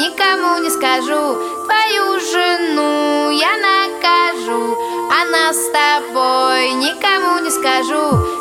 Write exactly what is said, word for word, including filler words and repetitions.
никому не скажу. Твою жену я накажу, а нас с тобой никому не скажу.